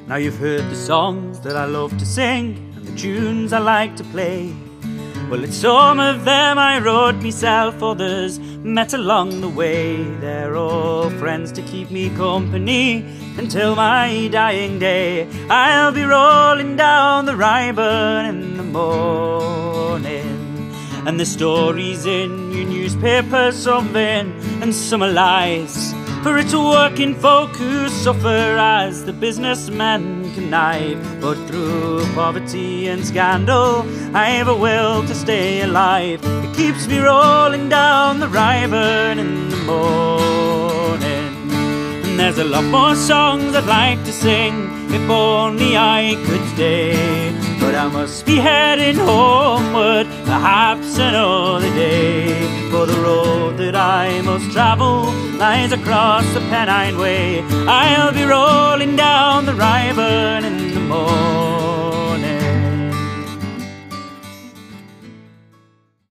Now you've heard the songs that I love to sing and the tunes I like to play. Well, it's some of them I wrote myself, others met along the way. They're all friends to keep me company until my dying day. I'll be rolling down the Ryburn in the morning, and the stories in your newspaper, some vain and some are lies. For it's working folk who suffer as the businessmen connive. But through poverty and scandal, I've a will to stay alive. It keeps me rolling down the Ryburn in the morning. And there's a lot more songs I'd like to sing, if only I could stay. But I must be heading homeward, perhaps another day. For the road that I must travel lies across the Pennine Way. I'll be rolling down the Ryburn